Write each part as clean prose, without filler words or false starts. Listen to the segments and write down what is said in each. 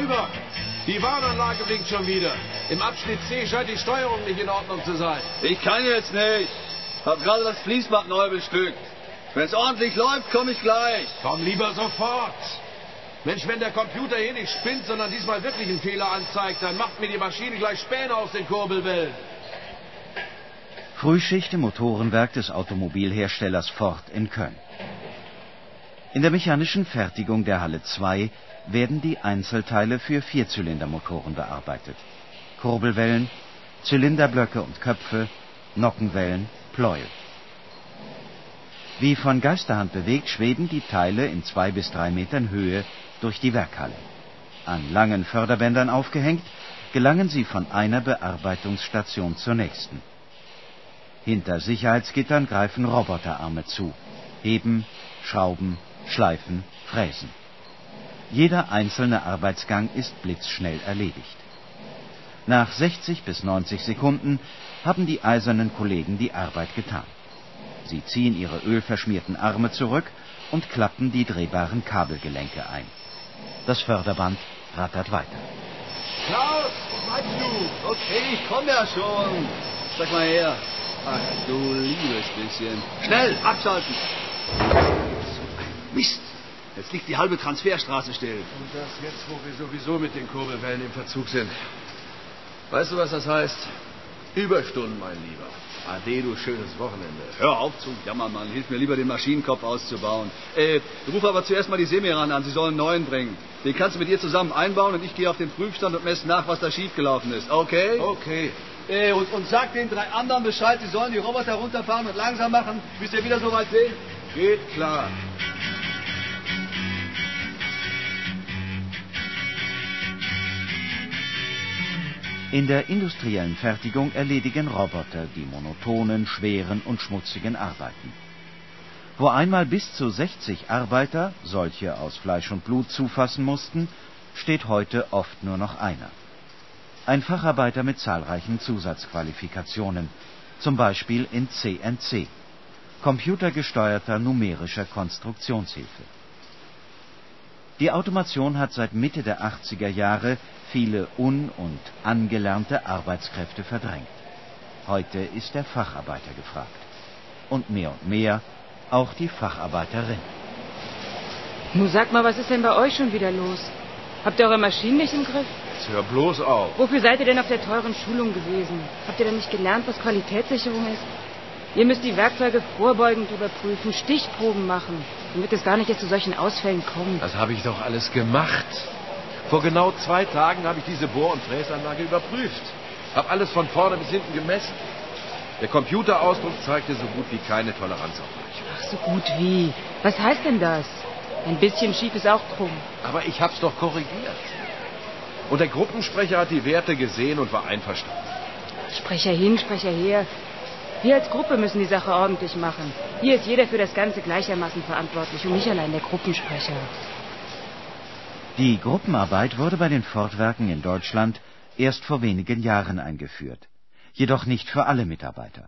rüber. Die Warnanlage blinkt schon wieder. Im Abschnitt C scheint die Steuerung nicht in Ordnung zu sein. Ich kann jetzt nicht. Hab gerade das Fließband neu bestückt. Wenn's ordentlich läuft, komme ich gleich. Komm lieber sofort. Mensch, wenn der Computer hier nicht spinnt, sondern diesmal wirklich einen Fehler anzeigt, dann macht mir die Maschine gleich Späne aus den Kurbelwellen. Frühschicht im Motorenwerk des Automobilherstellers Ford in Köln. In der mechanischen Fertigung der Halle 2 werden die Einzelteile für Vierzylindermotoren bearbeitet. Kurbelwellen, Zylinderblöcke und Köpfe, Nockenwellen, Pleuel. Wie von Geisterhand bewegt schweben die Teile in 2 bis 3 Metern Höhe durch die Werkhalle. An langen Förderbändern aufgehängt, gelangen sie von einer Bearbeitungsstation zur nächsten. Hinter Sicherheitsgittern greifen Roboterarme zu. Heben, schrauben, schleifen, fräsen. Jeder einzelne Arbeitsgang ist blitzschnell erledigt. Nach 60 bis 90 Sekunden haben die eisernen Kollegen die Arbeit getan. Sie ziehen ihre ölverschmierten Arme zurück und klappen die drehbaren Kabelgelenke ein. Das Förderband rattert weiter. Klaus, was meinst du? Okay, ich komme ja schon. Sag mal her. Ach, du liebes bisschen. Schnell, abschalten. So ein Mist. Jetzt liegt die halbe Transferstraße still. Und das jetzt, wo wir sowieso mit den Kurbelwellen im Verzug sind. Weißt du, was das heißt? Überstunden, mein Lieber. Ade, du schönes Wochenende. Hör auf zu jammern, Mann. Hilf mir lieber, den Maschinenkopf auszubauen. Ruf aber zuerst mal die Semiran an. Sie sollen einen neuen bringen. Den kannst du mit ihr zusammen einbauen und ich gehe auf den Prüfstand und messe nach, was da schiefgelaufen ist. Okay? Okay. Und sag den 3 anderen Bescheid, sie sollen die Roboter runterfahren und langsam machen, bis wir wieder so weit sind. Geht klar. In der industriellen Fertigung erledigen Roboter die monotonen, schweren und schmutzigen Arbeiten. Wo einmal bis zu 60 Arbeiter, solche aus Fleisch und Blut, zufassen mussten, steht heute oft nur noch einer. Ein Facharbeiter mit zahlreichen Zusatzqualifikationen, zum Beispiel in CNC, computergesteuerter numerischer Konstruktionshilfe. Die Automation hat seit Mitte der 80er Jahre viele und angelernte Arbeitskräfte verdrängt. Heute ist der Facharbeiter gefragt. Und mehr auch die Facharbeiterin. Nun sag mal, was ist denn bei euch schon wieder los? Habt ihr eure Maschinen nicht im Griff? Jetzt hör bloß auf. Wofür seid ihr denn auf der teuren Schulung gewesen? Habt ihr denn nicht gelernt, was Qualitätssicherung ist? Ihr müsst die Werkzeuge vorbeugend überprüfen, Stichproben machen, damit es gar nicht erst zu solchen Ausfällen kommt. Das habe ich doch alles gemacht. Vor genau 2 Tagen habe ich diese Bohr- und Fräsanlage überprüft. Hab alles von vorne bis hinten gemessen. Der Computerausdruck zeigte so gut wie keine Toleranz auf Brüche. Ach, so gut wie. Was heißt denn das? Ein bisschen schief ist auch krumm. Aber ich hab's doch korrigiert. Und der Gruppensprecher hat die Werte gesehen und war einverstanden. Sprecher hin, Sprecher her. Wir als Gruppe müssen die Sache ordentlich machen. Hier ist jeder für das Ganze gleichermaßen verantwortlich und nicht allein der Gruppensprecher. Die Gruppenarbeit wurde bei den Ford-Werken in Deutschland erst vor wenigen Jahren eingeführt, jedoch nicht für alle Mitarbeiter.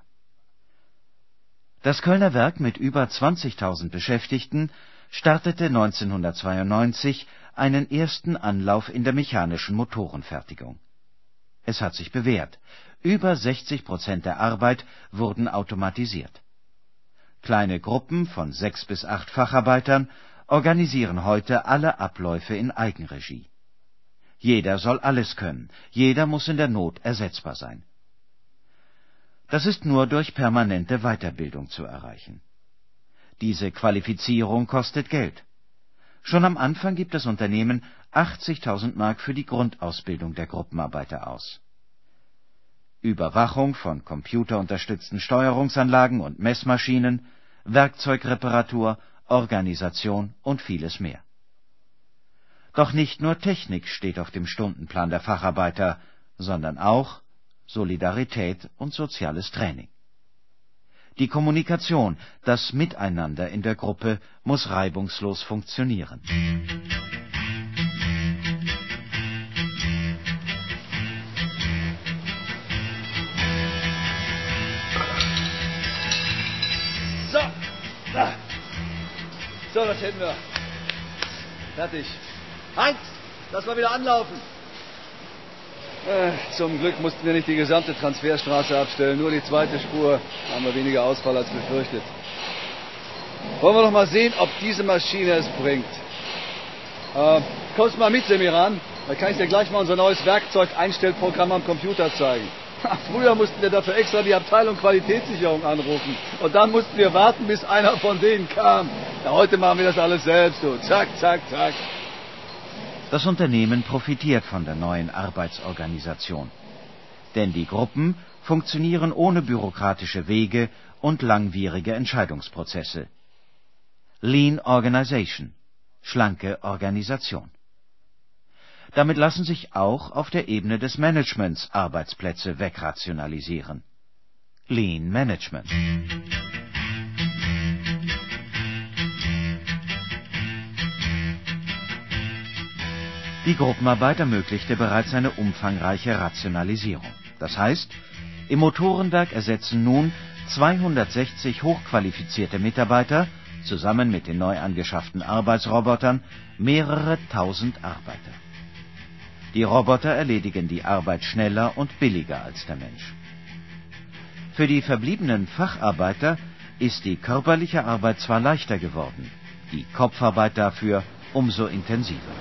Das Kölner Werk mit über 20.000 Beschäftigten startete 1992 einen ersten Anlauf in der mechanischen Motorenfertigung. Es hat sich bewährt. Über 60% der Arbeit wurden automatisiert. Kleine Gruppen von 6 bis 8 Facharbeitern organisieren heute alle Abläufe in Eigenregie. Jeder soll alles können, jeder muss in der Not ersetzbar sein. Das ist nur durch permanente Weiterbildung zu erreichen. Diese Qualifizierung kostet Geld. Schon am Anfang gibt das Unternehmen 80.000 Mark für die Grundausbildung der Gruppenarbeiter aus. Überwachung von computerunterstützten Steuerungsanlagen und Messmaschinen, Werkzeugreparatur, Organisation und vieles mehr. Doch nicht nur Technik steht auf dem Stundenplan der Facharbeiter, sondern auch Solidarität und soziales Training. Die Kommunikation, das Miteinander in der Gruppe muss reibungslos funktionieren. So, das hätten wir. Fertig. 1, lass mal wieder anlaufen. Zum Glück mussten wir nicht die gesamte Transferstraße abstellen, nur die zweite Spur. Haben wir weniger Ausfall als befürchtet. Wollen wir doch mal sehen, ob diese Maschine es bringt. Kommst du mal mit, Semiran? Da kann ich dir gleich mal unser neues Werkzeug-Einstellprogramm am Computer zeigen. Früher mussten wir dafür extra die Abteilung Qualitätssicherung anrufen. Und dann mussten wir warten, bis einer von denen kam. Ja, heute machen wir das alles selbst, du. Zack, zack, zack. Das Unternehmen profitiert von der neuen Arbeitsorganisation. Denn die Gruppen funktionieren ohne bürokratische Wege und langwierige Entscheidungsprozesse. Lean Organization. Schlanke Organisation. Damit lassen sich auch auf der Ebene des Managements Arbeitsplätze wegrationalisieren. Lean Management. Die Gruppenarbeit ermöglichte bereits eine umfangreiche Rationalisierung. Das heißt, im Motorenwerk ersetzen nun 260 hochqualifizierte Mitarbeiter zusammen mit den neu angeschafften Arbeitsrobotern mehrere tausend Arbeiter. Die Roboter erledigen die Arbeit schneller und billiger als der Mensch. Für die verbliebenen Facharbeiter ist die körperliche Arbeit zwar leichter geworden, die Kopfarbeit dafür umso intensiver.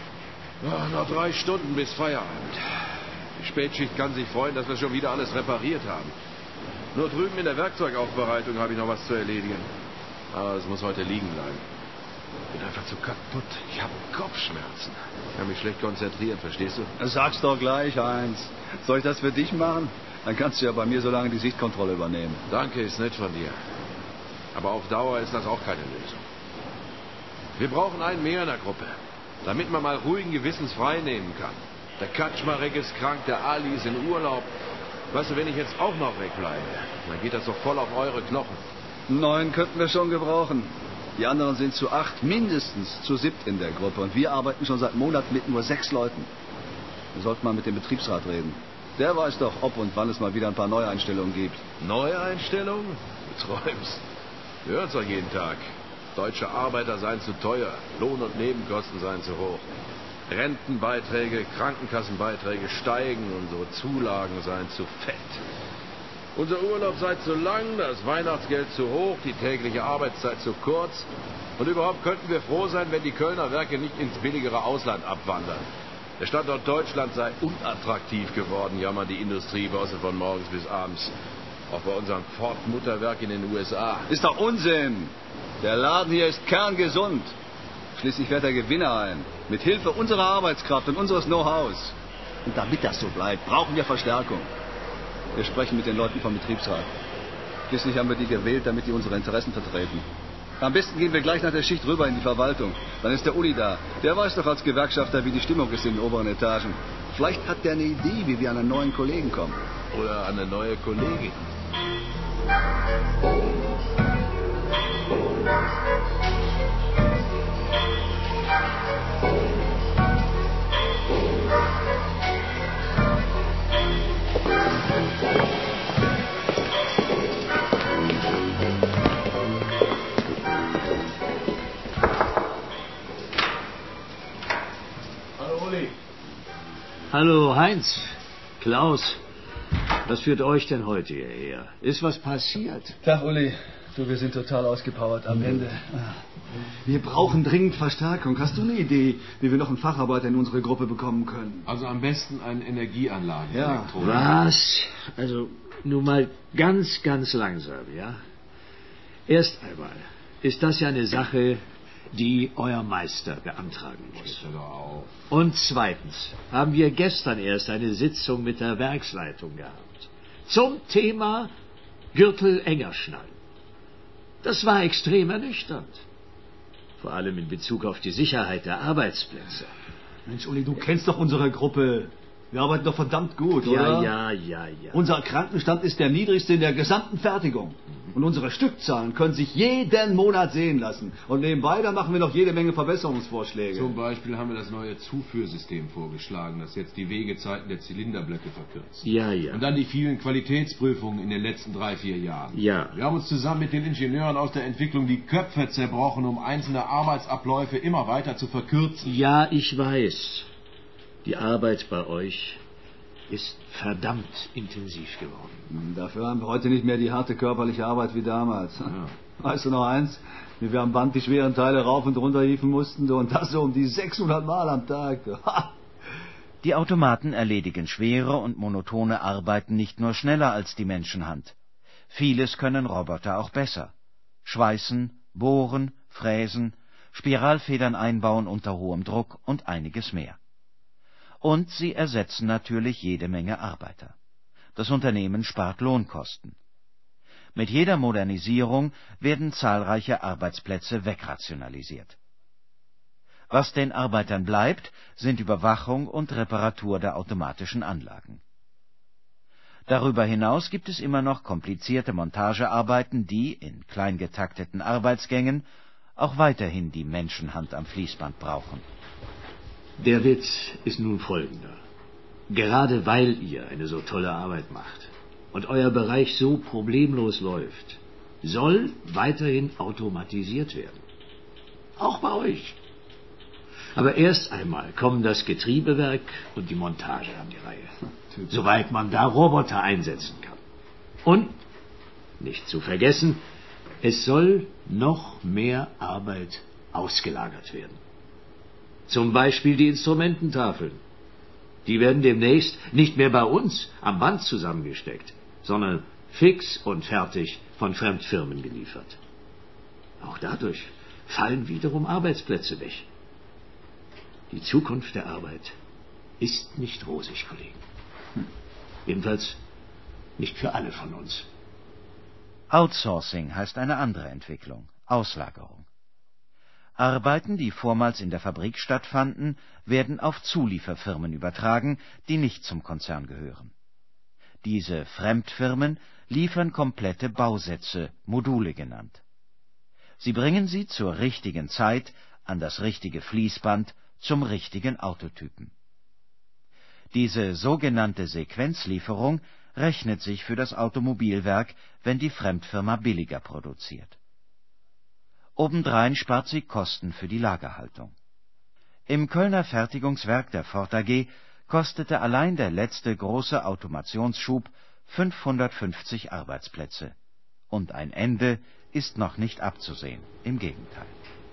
Noch 3 Stunden bis Feierabend. Die Spätschicht kann sich freuen, dass wir schon wieder alles repariert haben. Nur drüben in der Werkzeugaufbereitung habe ich noch was zu erledigen. Aber es muss heute liegen bleiben. Ich bin einfach zu kaputt. Ich habe Kopfschmerzen. Ich kann mich schlecht konzentrieren, verstehst du? Sag's doch gleich, Heinz. Soll ich das für dich machen? Dann kannst du ja bei mir so lange die Sichtkontrolle übernehmen. Danke, ist nett von dir. Aber auf Dauer ist das auch keine Lösung. Wir brauchen einen mehr in der Gruppe, damit man mal ruhigen Gewissens frei nehmen kann. Der Kaczmarek ist krank, der Ali ist in Urlaub. Weißt du, wenn ich jetzt auch noch wegbleibe, dann geht das doch voll auf eure Knochen. 9 könnten wir schon gebrauchen. Die anderen sind zu 8, mindestens zu 7 in der Gruppe. Und wir arbeiten schon seit Monaten mit nur 6 Leuten. Wir sollten mal mit dem Betriebsrat reden. Der weiß doch, ob und wann es mal wieder ein paar Neueinstellungen gibt. Neueinstellungen? Du träumst. Wir hören es doch jeden Tag. Deutsche Arbeiter seien zu teuer, Lohn- und Nebenkosten seien zu hoch. Rentenbeiträge, Krankenkassenbeiträge steigen, unsere Zulagen seien zu fett. Unser Urlaub sei zu lang, das Weihnachtsgeld zu hoch, die tägliche Arbeitszeit zu kurz. Und überhaupt könnten wir froh sein, wenn die Kölner Werke nicht ins billigere Ausland abwandern. Der Standort Deutschland sei unattraktiv geworden, jammern die Industriebosse von morgens bis abends. Auch bei unserem Ford-Mutterwerk in den USA. Ist doch Unsinn. Der Laden hier ist kerngesund. Schließlich fährt der Gewinner ein. Mit Hilfe unserer Arbeitskraft und unseres Know-hows. Und damit das so bleibt, brauchen wir Verstärkung. Wir sprechen mit den Leuten vom Betriebsrat. Schließlich haben wir die gewählt, damit die unsere Interessen vertreten. Am besten gehen wir gleich nach der Schicht rüber in die Verwaltung. Dann ist der Uli da. Der weiß doch als Gewerkschafter, wie die Stimmung ist in den oberen Etagen. Vielleicht hat der eine Idee, wie wir an einen neuen Kollegen kommen. Oder an eine neue Kollegin. Hallo Uli. Hallo Heinz. Klaus. Was führt euch denn heute hierher? Ist was passiert? Tag Uli. Du, wir sind total ausgepowert am Ende. Wir brauchen dringend Verstärkung. Hast du eine Idee, wie wir noch einen Facharbeiter in unsere Gruppe bekommen können? Also am besten eine Energieanlage. Ja. Was? Also nun mal ganz, ganz langsam, ja? Erst einmal ist das ja eine Sache, die euer Meister beantragen muss. Und zweitens haben wir gestern erst eine Sitzung mit der Werksleitung gehabt. Zum Thema Gürtel enger schnallen. Das war extrem ernüchternd. Vor allem in Bezug auf die Sicherheit der Arbeitsplätze. Mensch, Uli, du kennst doch unsere Gruppe. Wir arbeiten doch verdammt gut, oder? Ja. Unser Krankenstand ist der niedrigste in der gesamten Fertigung. Und unsere Stückzahlen können sich jeden Monat sehen lassen. Und nebenbei, da machen wir noch jede Menge Verbesserungsvorschläge. Zum Beispiel haben wir das neue Zuführsystem vorgeschlagen, das jetzt die Wegezeiten der Zylinderblöcke verkürzt. Ja. Und dann die vielen Qualitätsprüfungen in den letzten 3-4 Jahren. Ja. Wir haben uns zusammen mit den Ingenieuren aus der Entwicklung die Köpfe zerbrochen, um einzelne Arbeitsabläufe immer weiter zu verkürzen. Ja, ich weiß. Die Arbeit bei euch ist verdammt intensiv geworden. Dafür haben wir heute nicht mehr die harte körperliche Arbeit wie damals. Ja. Weißt du noch eins? Wie wir am Band die schweren Teile rauf und runter hieven mussten, und das so um die 600 Mal am Tag. Die Automaten erledigen schwere und monotone Arbeiten nicht nur schneller als die Menschenhand. Vieles können Roboter auch besser. Schweißen, bohren, fräsen, Spiralfedern einbauen unter hohem Druck und einiges mehr. Und sie ersetzen natürlich jede Menge Arbeiter. Das Unternehmen spart Lohnkosten. Mit jeder Modernisierung werden zahlreiche Arbeitsplätze wegrationalisiert. Was den Arbeitern bleibt, sind Überwachung und Reparatur der automatischen Anlagen. Darüber hinaus gibt es immer noch komplizierte Montagearbeiten, die, in klein getakteten Arbeitsgängen, auch weiterhin die Menschenhand am Fließband brauchen. Der Witz ist nun folgender. Gerade weil ihr eine so tolle Arbeit macht und euer Bereich so problemlos läuft, soll weiterhin automatisiert werden. Auch bei euch. Aber erst einmal kommen das Getriebewerk und die Montage an die Reihe, soweit man da Roboter einsetzen kann. Und, nicht zu vergessen, es soll noch mehr Arbeit ausgelagert werden. Zum Beispiel die Instrumententafeln. Die werden demnächst nicht mehr bei uns am Band zusammengesteckt, sondern fix und fertig von Fremdfirmen geliefert. Auch dadurch fallen wiederum Arbeitsplätze weg. Die Zukunft der Arbeit ist nicht rosig, Kollegen. Jedenfalls nicht für alle von uns. Outsourcing heißt eine andere Entwicklung, Auslagerung. Arbeiten, die vormals in der Fabrik stattfanden, werden auf Zulieferfirmen übertragen, die nicht zum Konzern gehören. Diese Fremdfirmen liefern komplette Bausätze, Module genannt. Sie bringen sie zur richtigen Zeit an das richtige Fließband zum richtigen Autotypen. Diese sogenannte Sequenzlieferung rechnet sich für das Automobilwerk, wenn die Fremdfirma billiger produziert. Obendrein spart sie Kosten für die Lagerhaltung. Im Kölner Fertigungswerk der Ford AG kostete allein der letzte große Automationsschub 550 Arbeitsplätze. Und ein Ende ist noch nicht abzusehen, im Gegenteil.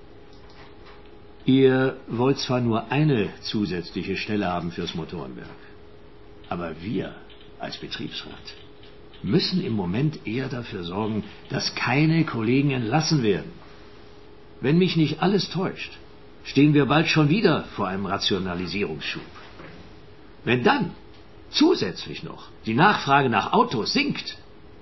Ihr wollt zwar nur eine zusätzliche Stelle haben fürs Motorenwerk, aber wir als Betriebsrat müssen im Moment eher dafür sorgen, dass keine Kollegen entlassen werden. Wenn mich nicht alles täuscht, stehen wir bald schon wieder vor einem Rationalisierungsschub. Wenn dann zusätzlich noch die Nachfrage nach Autos sinkt,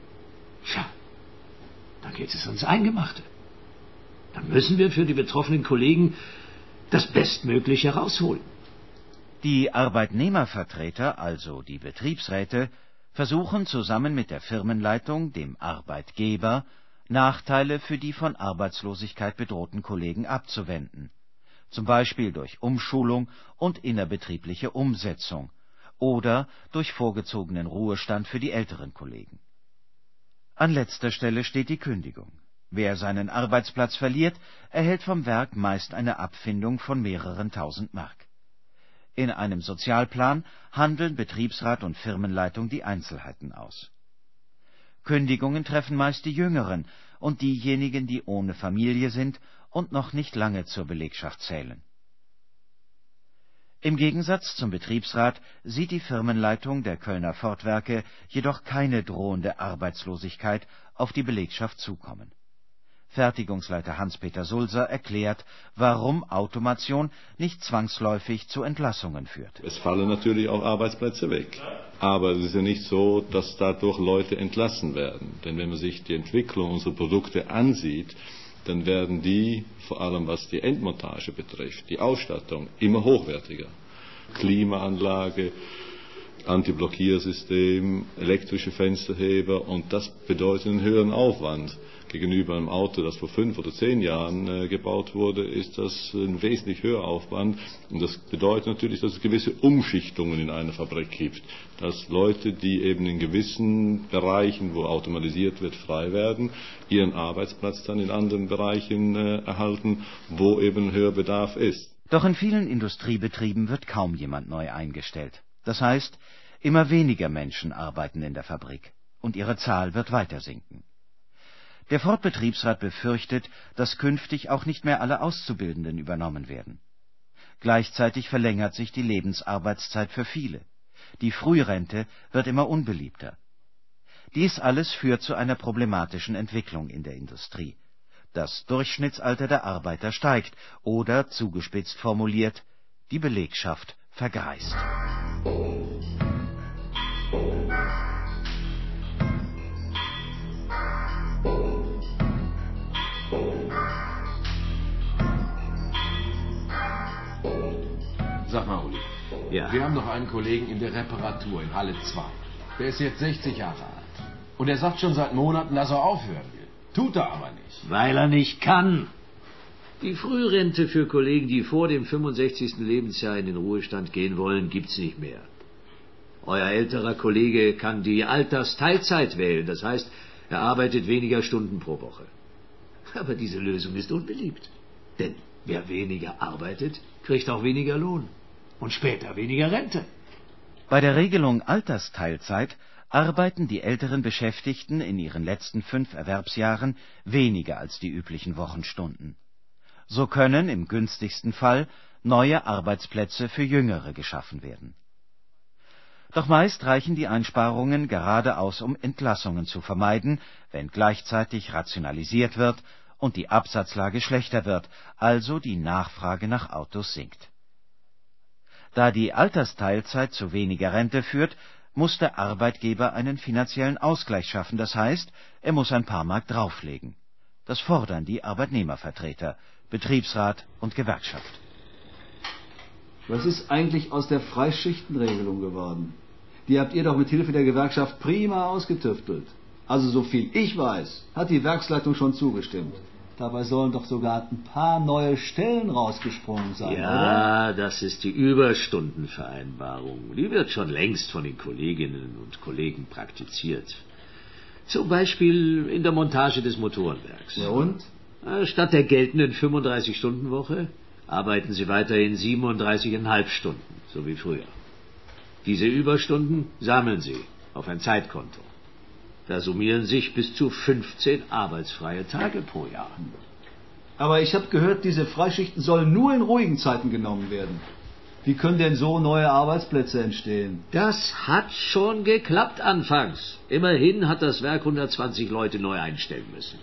dann geht es ans Eingemachte. Dann müssen wir für die betroffenen Kollegen das Bestmögliche rausholen. Die Arbeitnehmervertreter, also die Betriebsräte, versuchen zusammen mit der Firmenleitung, dem Arbeitgeber, Nachteile für die von Arbeitslosigkeit bedrohten Kollegen abzuwenden, zum Beispiel durch Umschulung und innerbetriebliche Umsetzung oder durch vorgezogenen Ruhestand für die älteren Kollegen. An letzter Stelle steht die Kündigung. Wer seinen Arbeitsplatz verliert, erhält vom Werk meist eine Abfindung von mehreren tausend Mark. In einem Sozialplan handeln Betriebsrat und Firmenleitung die Einzelheiten aus. Kündigungen treffen meist die Jüngeren und diejenigen, die ohne Familie sind und noch nicht lange zur Belegschaft zählen. Im Gegensatz zum Betriebsrat sieht die Firmenleitung der Kölner Ford-Werke jedoch keine drohende Arbeitslosigkeit auf die Belegschaft zukommen. Fertigungsleiter Hans-Peter Sulzer erklärt, warum Automation nicht zwangsläufig zu Entlassungen führt. Es fallen natürlich auch Arbeitsplätze weg. Aber es ist ja nicht so, dass dadurch Leute entlassen werden. Denn wenn man sich die Entwicklung unserer Produkte ansieht, dann werden die, vor allem was die Endmontage betrifft, die Ausstattung, immer hochwertiger. Klimaanlage, Antiblockiersystem, elektrische Fensterheber, und das bedeutet einen höheren Aufwand. Gegenüber einem Auto, das vor 5 oder 10 Jahren gebaut wurde, ist das ein wesentlich höherer Aufwand. Und das bedeutet natürlich, dass es gewisse Umschichtungen in einer Fabrik gibt. Dass Leute, die eben in gewissen Bereichen, wo automatisiert wird, frei werden, ihren Arbeitsplatz dann in anderen Bereichen erhalten, wo eben höher Bedarf ist. Doch in vielen Industriebetrieben wird kaum jemand neu eingestellt. Das heißt, immer weniger Menschen arbeiten in der Fabrik und ihre Zahl wird weiter sinken. Der Ford-Betriebsrat befürchtet, dass künftig auch nicht mehr alle Auszubildenden übernommen werden. Gleichzeitig verlängert sich die Lebensarbeitszeit für viele. Die Frührente wird immer unbeliebter. Dies alles führt zu einer problematischen Entwicklung in der Industrie. Das Durchschnittsalter der Arbeiter steigt oder, zugespitzt formuliert, die Belegschaft vergreist. Sag mal, Uli. Ja. Wir haben noch einen Kollegen in der Reparatur in Halle 2. Der ist jetzt 60 Jahre alt. Und er sagt schon seit Monaten, dass er aufhören will. Tut er aber nicht. Weil er nicht kann. Die Frührente für Kollegen, die vor dem 65. Lebensjahr in den Ruhestand gehen wollen, gibt's nicht mehr. Euer älterer Kollege kann die Altersteilzeit wählen. Das heißt, er arbeitet weniger Stunden pro Woche. Aber diese Lösung ist unbeliebt. Denn wer weniger arbeitet, kriegt auch weniger Lohn. Und später weniger Rente. Bei der Regelung Altersteilzeit arbeiten die älteren Beschäftigten in ihren letzten 5 Erwerbsjahren weniger als die üblichen Wochenstunden. So können im günstigsten Fall neue Arbeitsplätze für Jüngere geschaffen werden. Doch meist reichen die Einsparungen gerade aus, um Entlassungen zu vermeiden, wenn gleichzeitig rationalisiert wird und die Absatzlage schlechter wird, also die Nachfrage nach Autos sinkt. Da die Altersteilzeit zu weniger Rente führt, muss der Arbeitgeber einen finanziellen Ausgleich schaffen, das heißt, er muss ein paar Mark drauflegen. Das fordern die Arbeitnehmervertreter, Betriebsrat und Gewerkschaft. Was ist eigentlich aus der Freischichtenregelung geworden? Die habt ihr doch mit Hilfe der Gewerkschaft prima ausgetüftelt. Also so viel ich weiß, hat die Werksleitung schon zugestimmt. Dabei sollen doch sogar ein paar neue Stellen rausgesprungen sein, oder? Ja, das ist die Überstundenvereinbarung. Die wird schon längst von den Kolleginnen und Kollegen praktiziert. Zum Beispiel in der Montage des Motorenwerks. Ja und? Statt der geltenden 35-Stunden-Woche arbeiten sie weiterhin 37,5 Stunden, so wie früher. Diese Überstunden sammeln sie auf ein Zeitkonto. Da summieren sich bis zu 15 arbeitsfreie Tage pro Jahr. Aber ich habe gehört, diese Freischichten sollen nur in ruhigen Zeiten genommen werden. Wie können denn so neue Arbeitsplätze entstehen? Das hat schon geklappt anfangs. Immerhin hat das Werk 120 Leute neu einstellen müssen.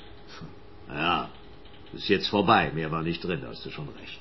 Ja, ist jetzt vorbei. Mehr war nicht drin, da hast du schon recht.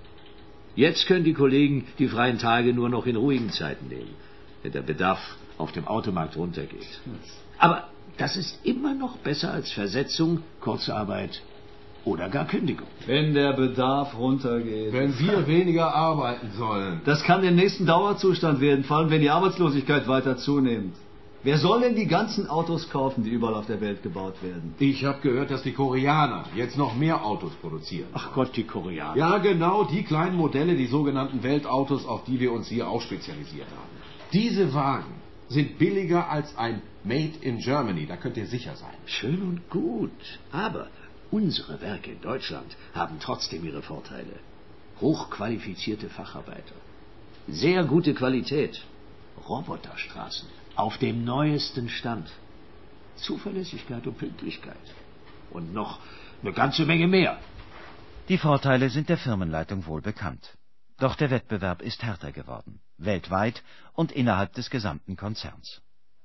Jetzt können die Kollegen die freien Tage nur noch in ruhigen Zeiten nehmen, wenn der Bedarf auf dem Automarkt runtergeht. Aber das ist immer noch besser als Versetzung, Kurzarbeit oder gar Kündigung. Wenn der Bedarf runtergeht. Wenn wir weniger arbeiten sollen. Das kann der nächsten Dauerzustand werden, vor allem wenn die Arbeitslosigkeit weiter zunimmt. Wer soll denn die ganzen Autos kaufen, die überall auf der Welt gebaut werden? Ich habe gehört, dass die Koreaner jetzt noch mehr Autos produzieren. Ach Gott, die Koreaner. Ja, genau, die kleinen Modelle, die sogenannten Weltautos, auf die wir uns hier auch spezialisiert haben. Diese Wagen sind billiger als ein Made in Germany, da könnt ihr sicher sein. Schön und gut, aber unsere Werke in Deutschland haben trotzdem ihre Vorteile. Hochqualifizierte Facharbeiter, sehr gute Qualität, Roboterstraßen auf dem neuesten Stand, Zuverlässigkeit und Pünktlichkeit und noch eine ganze Menge mehr. Die Vorteile sind der Firmenleitung wohl bekannt. Doch der Wettbewerb ist härter geworden, weltweit und innerhalb des gesamten Konzerns.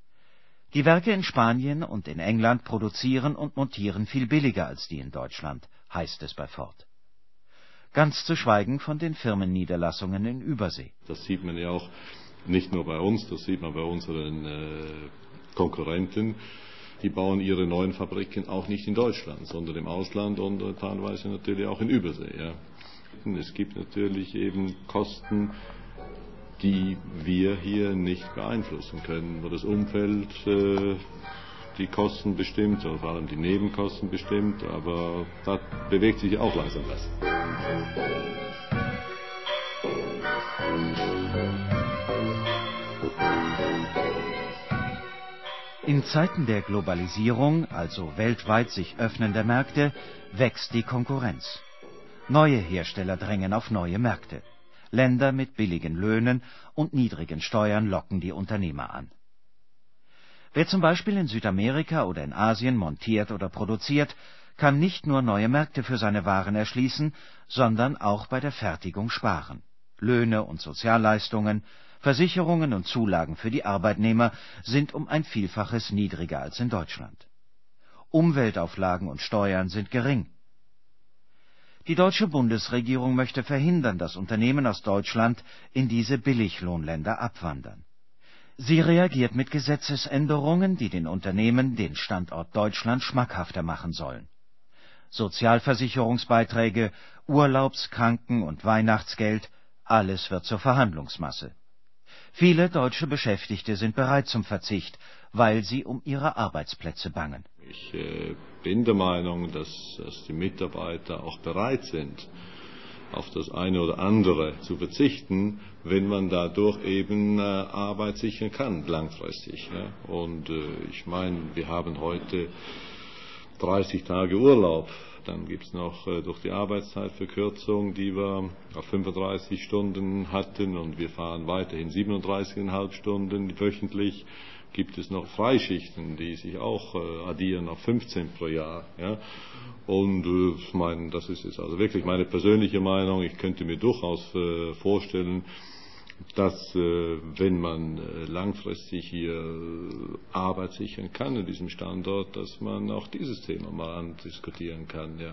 Die Werke in Spanien und in England produzieren und montieren viel billiger als die in Deutschland, heißt es bei Ford. Ganz zu schweigen von den Firmenniederlassungen in Übersee. Das sieht man ja auch nicht nur bei uns, das sieht man bei unseren Konkurrenten. Die bauen ihre neuen Fabriken auch nicht in Deutschland, sondern im Ausland und teilweise natürlich auch in Übersee. Ja. Es gibt natürlich eben Kosten, die wir hier nicht beeinflussen können, wo das Umfeld die Kosten bestimmt, oder vor allem die Nebenkosten bestimmt, aber da bewegt sich auch langsam was. In Zeiten der Globalisierung, also weltweit sich öffnender Märkte, wächst die Konkurrenz. Neue Hersteller drängen auf neue Märkte. Länder mit billigen Löhnen und niedrigen Steuern locken die Unternehmer an. Wer zum Beispiel in Südamerika oder in Asien montiert oder produziert, kann nicht nur neue Märkte für seine Waren erschließen, sondern auch bei der Fertigung sparen. Löhne und Sozialleistungen, Versicherungen und Zulagen für die Arbeitnehmer sind um ein Vielfaches niedriger als in Deutschland. Umweltauflagen und Steuern sind gering. Die deutsche Bundesregierung möchte verhindern, dass Unternehmen aus Deutschland in diese Billiglohnländer abwandern. Sie reagiert mit Gesetzesänderungen, die den Unternehmen den Standort Deutschland schmackhafter machen sollen. Sozialversicherungsbeiträge, Urlaubs-, Kranken- und Weihnachtsgeld, alles wird zur Verhandlungsmasse. Viele deutsche Beschäftigte sind bereit zum Verzicht, weil sie um ihre Arbeitsplätze bangen. Ich bin der Meinung, dass die Mitarbeiter auch bereit sind, auf das eine oder andere zu verzichten, wenn man dadurch eben Arbeit sichern kann, langfristig. Ja. Und ich meine, wir haben heute 30 Tage Urlaub. Dann gibt es noch durch die Arbeitszeitverkürzung, die wir auf 35 Stunden hatten, und wir fahren weiterhin 37,5 Stunden wöchentlich. Gibt es noch Freischichten, die sich auch addieren auf 15 pro Jahr. Ja? Und ich meine, das ist jetzt also wirklich meine persönliche Meinung. Ich könnte mir durchaus vorstellen, dass wenn man langfristig hier Arbeit sichern kann in diesem Standort, dass man auch dieses Thema mal andiskutieren kann. Ja.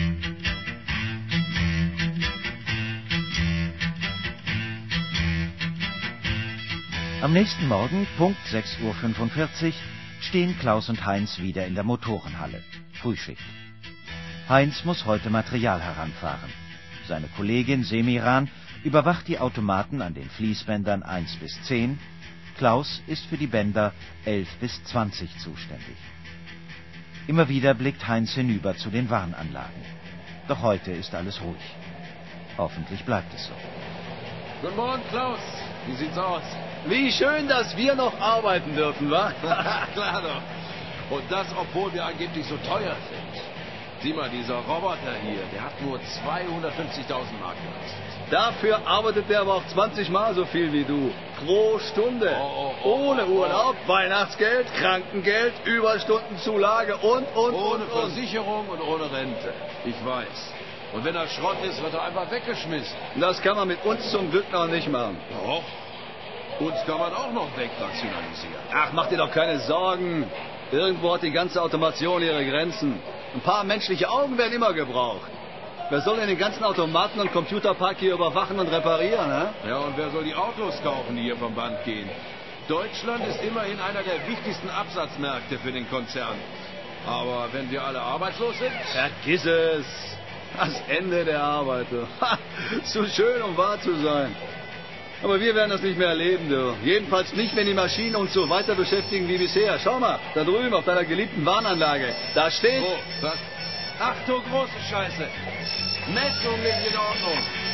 Am nächsten Morgen, Punkt 6:45 Uhr, stehen Klaus und Heinz wieder in der Motorenhalle. Frühschicht. Heinz muss heute Material heranfahren. Seine Kollegin Semiran überwacht die Automaten an den Fließbändern 1 bis 10. Klaus ist für die Bänder 11 bis 20 zuständig. Immer wieder blickt Heinz hinüber zu den Warnanlagen. Doch heute ist alles ruhig. Hoffentlich bleibt es so. Guten Morgen, Klaus. Wie sieht's aus? Wie schön, dass wir noch arbeiten dürfen, wa? Klar doch. Und das, obwohl wir angeblich so teuer sind. Sieh mal, dieser Roboter hier, der hat nur 250.000 Mark gekostet. Dafür arbeitet der aber auch 20 Mal so viel wie du. Pro Stunde. Ohne Urlaub, Weihnachtsgeld, Krankengeld, Überstundenzulage und. Ohne Versicherung und ohne Rente. Ich weiß. Und wenn er Schrott ist, wird er einfach weggeschmissen. Das kann man mit uns zum Glück noch nicht machen. Doch. Uns kann man auch noch wegrationalisieren. Ach, mach dir doch keine Sorgen. Irgendwo hat die ganze Automation ihre Grenzen. Ein paar menschliche Augen werden immer gebraucht. Wer soll denn den ganzen Automaten- und Computerpark hier überwachen und reparieren, hä? Ja, und wer soll die Autos kaufen, die hier vom Band gehen? Deutschland ist immerhin einer der wichtigsten Absatzmärkte für den Konzern. Aber wenn wir alle arbeitslos sind? Vergiss es. Das Ende der Arbeit. Zu schön, um wahr zu sein. Aber wir werden das nicht mehr erleben, du. Jedenfalls nicht, wenn die Maschinen uns so weiter beschäftigen wie bisher. Schau mal, da drüben auf deiner geliebten Warnanlage. Da steht... Oh, was? Ach du große Scheiße. Messung nicht in Ordnung.